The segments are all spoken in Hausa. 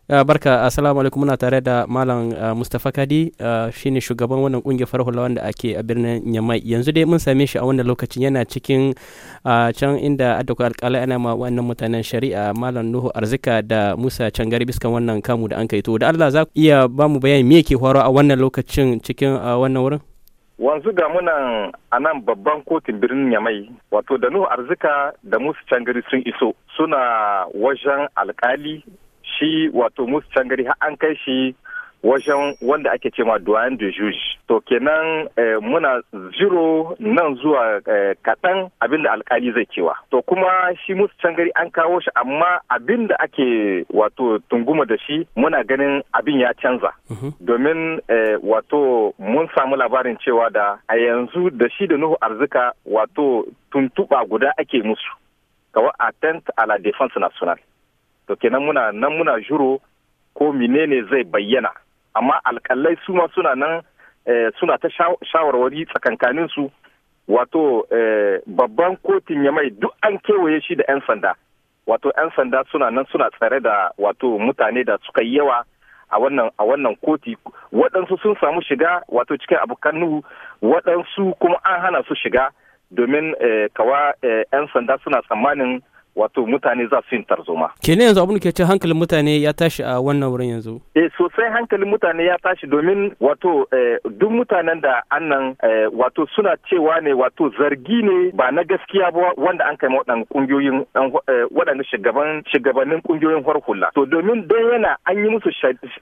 Barka, assalamu alaikum, muna tare da Malam Mustapha Kadi, shine shugaban wannan kungiyar farar hula wanda ake a birnin Nyamai. Yanzu dai mun same shi a wannan lokacin yana cikin can inda addu'a alƙalai ana ma wannan mutanen shari'a, Malam Nuhu Arzika da Musa Cangari biskan wannan kamu da an kai. To da Allah za ku iya ba mu bayani me yake faruwa a wannan lokacin cikin wannan wurin? Wanzu ga munan a nan babban kotun birnin Nyamai, wato da Nuhu Arzika da Musa Cangari sun iso, suna wajen alƙali. Shi wato Musa Cangari har an kai shi wajen wanda ake ce ma doyen de juge. To kenan muna zero nan zuwa kaɗan abinda alkali zai cewa. To kuma shi Musa Cangari an kawo shi, amma abinda ake wato tunguma da shi muna ganin abin ya canza. Domin wato mun samu labarin cewa da a yanzu da shi da Nuhu Arzika wato tuntuɓa guda ake musu. Kawai atteinte à la défense nationale. To kenan muna juro ko menene zai bayyana, amma alƙalai su ma suna nan suna ta shawarwari tsakankanin su. Wato babban kotun Yamai duk an kewaye shi da 'yan sanda, wato 'yan sanda suna nan suna tsare da wato mutane da suka yi yawa a wannan koti. Waɗansu sun samu shiga wato cikin abokan Nuhu, waɗansu kuma an hana su shiga domin kawa 'yan sanda suna tsammanin wato mutane za su yin tarzoma. Kenan yanzu abin da ke cin hankalin mutane ya tashi a wannan wurin yanzu? Sosai hankalin mutane ya tashi, domin wato duk mutanen da annan wato suna cewa ne wato zargi ne ba na gaskiya ba wanda an kai waɗannan kungiyoyin waɗanda shugabannin kungiyoyin hula. To domin dan yana an yi musu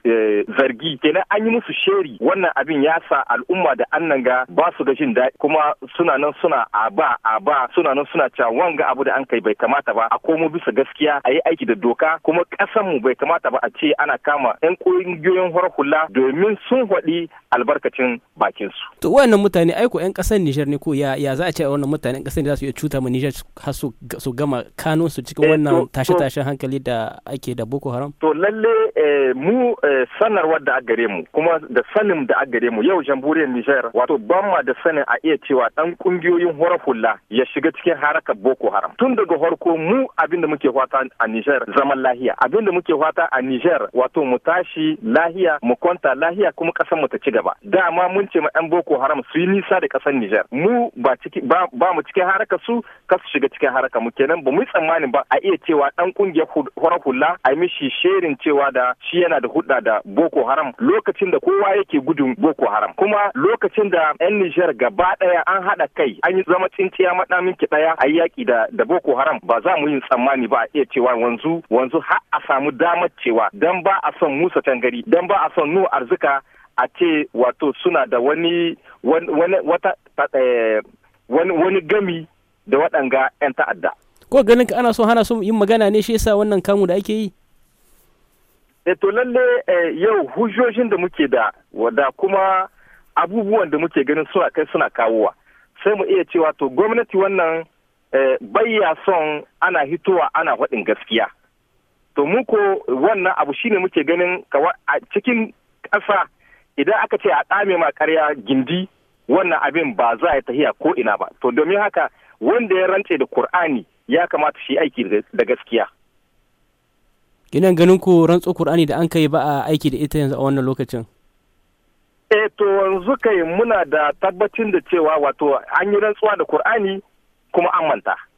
zargi, kenan an yi musu sheri, wannan abin ya sa al'umma da annan ga ba su ga jin daɗi, kuma suna nan suna aba suna nan suna cewa wanga abu da an kai bai kamata ba, a komo bisa gaskiya, a yi aiki da doka, kuma mu bai kamata ba a ce ana kama 'yan ƙungiyoyin hula domin sun haɗi albarkacin bakinsu. To wannan mutane aiko 'yan ƙasar Nijar ne ko ya za a ce wannan mutane 'yan ƙasar za su iya cuta ma Nijar har su gama kanun su cikin wannan tashe-tashen hankali da ake da Boko Haram? To lalle mu sanarwar da aka gare mu, kuma da sanin da aka gare mu yau jamhuriyar Nijar, wato ban ma da sanin a iya cewa ɗan ƙungiyoyin hula ya shiga cikin harakar Boko Haram. Tun daga farko mu abinda muke fata a Niger zaman lahiya, abinda muke fata a Niger wato mu tashi lahiya, mu kwanta lahiya, kuma kasar mu ta ci gaba. Dama mun ce ma yan Boko Haram su yi nisa da kasar Niger, mu ba mu cikin haraka su, ka su shiga cikin haraka mu. Kenan ba mu yi tsammanin ba a iya cewa dan kungiyar hula a mishi sherin cewa da shi yana da hudda da Boko Haram lokacin da kowa yake gudun Boko Haram, kuma lokacin da yan Niger gaba daya an hada kai, an yi zama tsinciya madamin ki daya a yaki da Boko Haram. Ba za mu yi tsammani ba a iya cewa wanzu har a samu damar cewa dan ba a son Musa Cangari, dan ba a son Nuhu Arzika a ce wato suna da wani gami da waɗanga 'yan ta'adda. Ko ganin ka ana son hana su yin magana ne, shi yasa wannan kamu da ake yi? To lalle yau hujjojin da muke da kuma abubuwan da muke ganin suna kawowa, sai mu iya cewa to gwamnati wannan bayya son ana hitowa ana faɗin gaskiya. To mu ko wannan abu shine muke ganin a cikin ƙasa idan aka ce a ɗame ma ƙarya gindi, wannan abin ba za a tahiya ko ina ba. To domin haka wanda ya rantse da Kur'ani ya kamata shi aiki da gaskiya. Ina ganin ku rantso Kur'ani da an kai ba a aiki da ita yanzu a wannan lokacin? To yanzu kai muna da tabbacin da cewa wato an yi rantsuwa da Kur'ani kuma an manta.